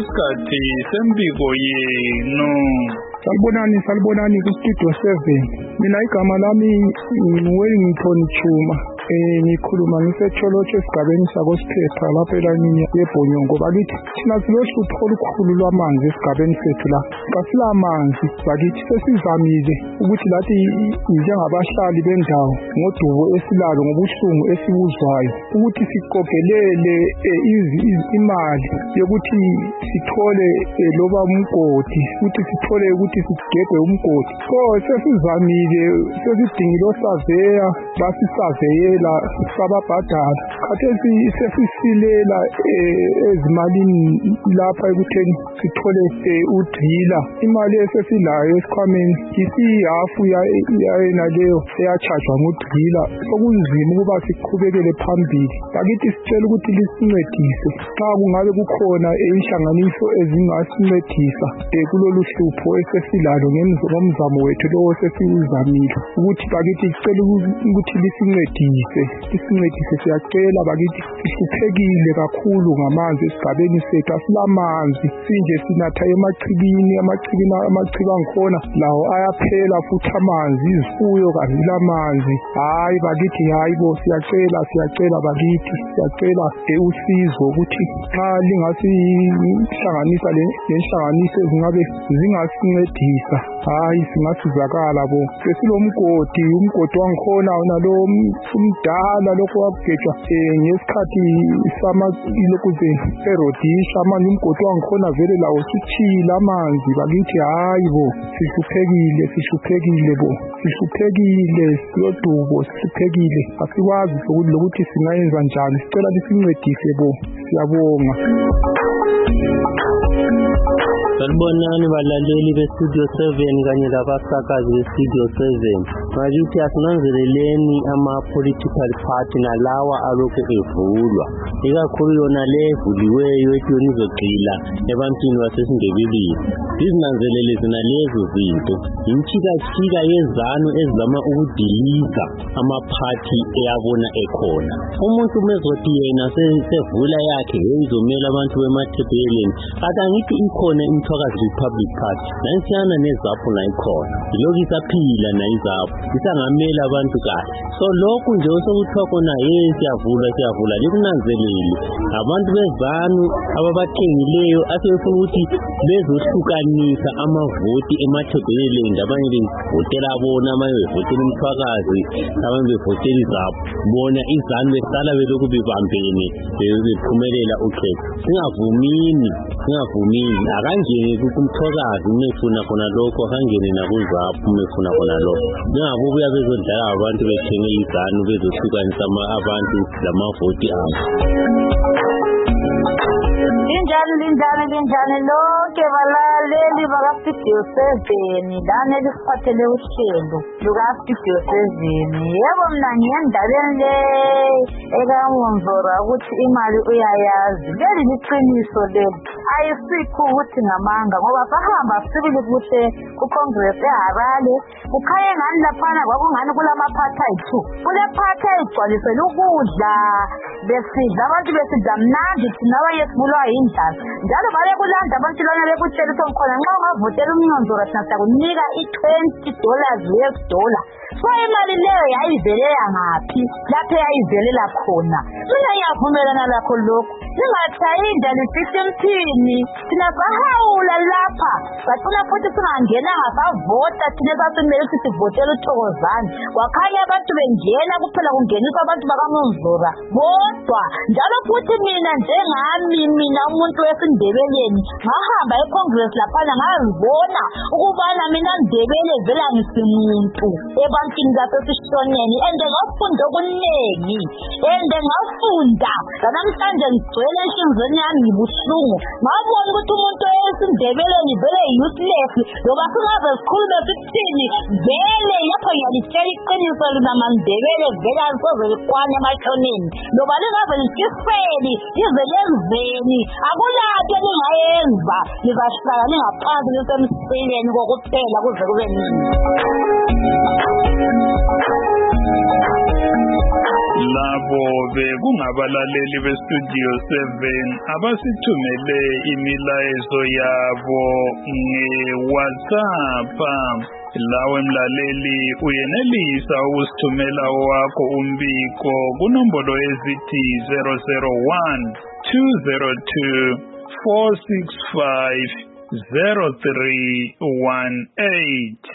isikhathi sembiko yenu. Salibonani ku-Studio 7. Mina igama lami Wellington Chuma. Ngikhuluma ngisecholotshe esigabeni sakosiphepha lapha elanini yeBhonyongo. Bakithi thina silohlupho olukhulu lwamanzi esigabeni sethu la. Kasilamanzi bakithi sesizamile ukuthi lathi njengabahlali bendawo ngodubo esilalo ngobuhlungu esibuzwayo ukuthi siqogelele imali yokuthi sithole loba umgodi ukuthi sithole ukuthi sigebhe umgodi. So sesizamile sesidingile osaveya basisaveyela sababhadala khathesi sesisilela ezimalini lapha ekutheni sithole udrila imali esesilayo esikhwameni isihafu yayena leyo eyachajwa ngudrila sokunzima ukuba siqhubekele phambili. Bakithi sicela ukuthi lisincedise xa kungabe kukhona inhlanganiso ezingasincedisa kulolu hlupho esesilalo ngomzamo wethu lo sesiwuzamile ukuthi bakithi sicela ukuthi lisincedise siyacela bakithi sihluphekile kakhulu ngamanzi esigabeni sethu asilamanzi sinje sinatha emachibini amachibi angikhona lawo ayaphela futhi amanzi izifuyo kazilamanzi hayi bakithi hayibo siyacela bakithi siyacela usizo ukuthi xa lingasihlanganisa lenhlanganiso ezingabe zingasincedisa hayi singasizakala bo sesilomgodi wangikhona nalo umdala lokho wagejwa ngesikhathi samakuze erodisha manje umgodi wangikhona vele lawo sichila amanzi bakithi hayibo sihluphekile bo sihluphekile siyodubo sihluphekile asikwazi lokuthi singayenza njani sicela lisincedise bo siyabonga. Salibonani balaleli beStudio 7 kanye labasakazi beStudio 7. Bakithi asinanzeleleni ama-political party nalawa alokhu evulwa ikakhulu yona le evuliweyo ethi yona izogxila ebantwini basesindebeleni. Izinanzelele zina lezo zinto imchika yezanu ezizama ukudiliza ama-party eyabona ekhona. Umuntu mezothi yena sevula yakhe izomela abantu bemathebeleni akangithi ikhona iMthwakazi Republic Party nansiyana nezapho nayikhona lokhu isaphila nayizapho isangamela abantu kahle. So lokhu nje osokuthiwa khona siyavula likunanzelele abantu bezanu ababathengileyo asebefuna ukuthi bezohlukanisa amavoti emathebeleni abanye bevotela bona abanye bevotela uMthwakazi abanye bevotela izapho bona izanu besala belokhu bebambene bephumelela ukhetho. Singavumini akangeni kuMthwakazi umefuna khona lokho akangeni nakuzapho umefuna khona lokho ngingabuya bezodlala abantu bethenge izanu bezohlukanisa abantu lamavoti abo. Linjani lonke balaleli bakaStudio 7 lana lisiphathele uhlelo lukaStudio 7. Yebo mina ngiyendabeni le ekaMonzora ukuthi imali uyayazi leli liqiniso leli ayisikho ukuthi ngamanga ngoba sahamba sibili kuhle kuCongress eHarare kukhanye ngani laphana kwakungani kulamaphathai 2 kule phathai igcwalisela ukudla besidla abantu besidla mnandi thina bayesibulwa yindlala njalo bale kulanda abantu lana bekutshela ukuthi khona nxa ungavotela uMnyanzora thina siyakunika $20 US$. So imali leyo yayivelela ngaphi lapho yayivelela khona mina ngiyavumelana lakho lokho singathayinda lesisempini thina sahawula lapha bacina futhi singangena ngasavota thina sasimele ukuthi sivotele uThokozani kwakhanya abantu bengena kuphela kungeniswa abantu bakaMonzora bodwa njalo futhi mina umuntu wesindebeleni ngahamba eCongress laphana ngazibona ukubana mina Ndebele vela ngisimuntu ebantwini basesishoneni ngafunda okuningi ngafunda namhlanje ngigcwele enhlizweni yami ngibuhlungu ngabona ukuthi umuntu wesindebeleni vele useless ngoba singabe sikhulume sithini vele lapho ngiyalitshela iqiniso linaMandebele vele alisoze likwane emashoneni ngoba lingabe lisifeli ize lenzeni akulapho lingayenza lizahlala lingaphansi lisemsileni kokuphela kuze kube nini. labo bekungabalaleli bestudio 7 abasithumele imilayezo yabo nge-WhatsApp. Lawe mlaleli uyenelisa ukusithumela wakho umbiko kunombolo ezithi 001 202 465 0318.